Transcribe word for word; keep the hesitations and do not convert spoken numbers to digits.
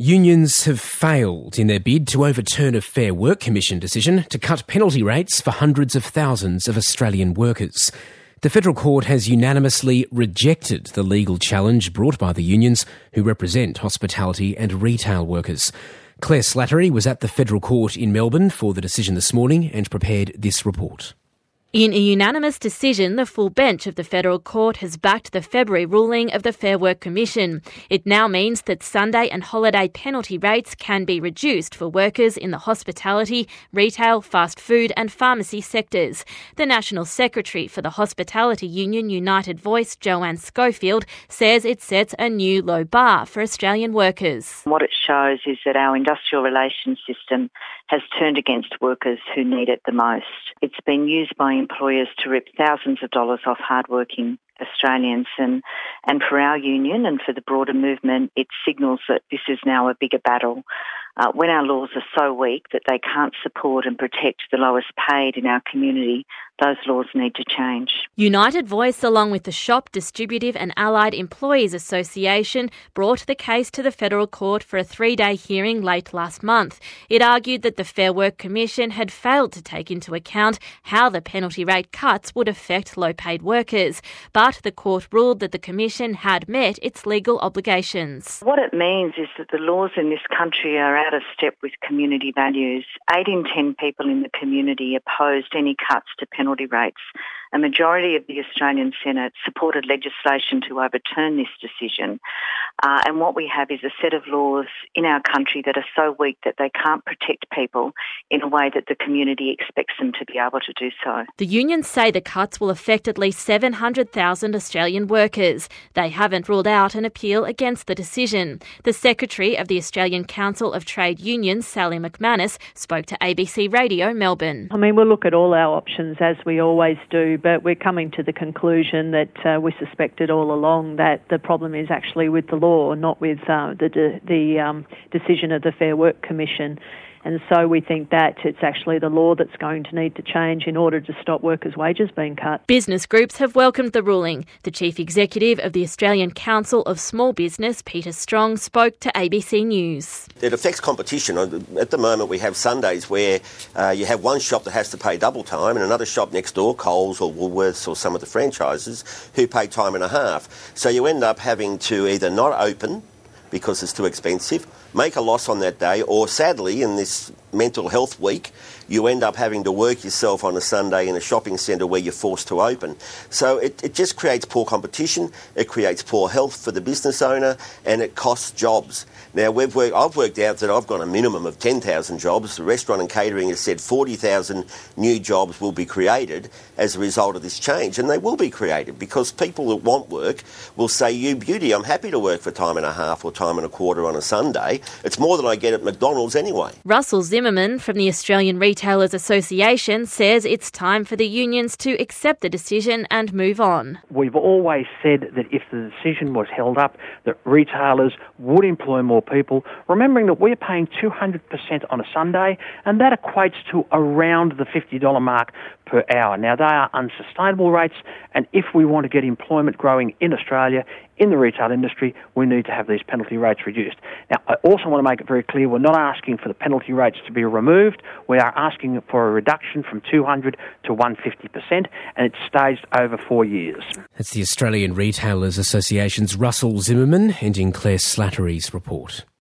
Unions have failed in their bid to overturn a Fair Work Commission decision to cut penalty rates for hundreds of thousands of Australian workers. The Federal Court has unanimously rejected the legal challenge brought by the unions who represent hospitality and retail workers. Claire Slattery was at the Federal Court in Melbourne for the decision this morning and prepared this report. In a unanimous decision, the full bench of the Federal Court has backed the February ruling of the Fair Work Commission. It now means that Sunday and holiday penalty rates can be reduced for workers in the hospitality, retail, fast food and pharmacy sectors. The National Secretary for the Hospitality Union United Voice, Joanne Schofield, says it sets a new low bar for Australian workers. What it shows is that our industrial relations system has turned against workers who need it the most. It's been used by employers to rip thousands of dollars off hardworking Australians, and, and for our union and for the broader movement, it signals that this is now a bigger battle. Uh, when our laws are so weak that they can't support and protect the lowest paid in our community, those laws need to change. United Voice, along with the Shop, Distributive and Allied Employees Association, brought the case to the Federal Court for a three-day hearing late last month. It argued that the Fair Work Commission had failed to take into account how the penalty rate cuts would affect low-paid workers, but the court ruled that the Commission had met its legal obligations. What it means is that the laws in this country are out of step with community values. Eight in ten people in the community opposed any cuts to penalty rates. A majority of the Australian Senate supported legislation to overturn this decision. Uh, and what we have is a set of laws in our country that are so weak that they can't protect people in a way that the community expects them to be able to do so. The unions say the cuts will affect at least seven hundred thousand Australian workers. They haven't ruled out an appeal against the decision. The Secretary of the Australian Council of Trade Unions, Sally McManus, spoke to A B C Radio Melbourne. I mean, we'll look at all our options as we always do, but we're coming to the conclusion that uh, we suspected all along that the problem is actually with the law, not with uh, the de- the um, decision of the Fair Work Commission. And so we think that it's actually the law that's going to need to change in order to stop workers' wages being cut. Business groups have welcomed the ruling. The Chief Executive of the Australian Council of Small Business, Peter Strong, spoke to A B C News. It affects competition. At the moment we have Sundays where uh, you have one shop that has to pay double time and another shop next door, Coles or Woolworths or some of the franchises, who pay time and a half. So you end up having to either not open because it's too expensive, make a loss on that day, or sadly in this mental health week, you end up having to work yourself on a Sunday in a shopping centre where you're forced to open. So it, it just creates poor competition, it creates poor health for the business owner, and it costs jobs. Now, we've worked, I've worked out that I've got a minimum of ten thousand jobs. The restaurant and catering has said forty thousand new jobs will be created as a result of this change, and they will be created because people that want work will say, you beauty, I'm happy to work for time and a half or time and a quarter on a Sunday. It's more than I get at McDonald's anyway. Russell Zimmerman from the Australian Retailers Association says it's time for the unions to accept the decision and move on. We've always said that if the decision was held up, that retailers would employ more people, remembering that we're paying two hundred percent on a Sunday, and that equates to around the fifty dollars mark per hour. Now, they are unsustainable rates, and if we want to get employment growing in Australia, in the retail industry, we need to have these penalty rates reduced. Now, I also want to make it very clear, we're not asking for the penalty rates to be removed. We are asking for a reduction from two hundred to one hundred fifty percent, and it's staged over four years. That's the Australian Retailers Association's Russell Zimmerman, ending Claire Slattery's report.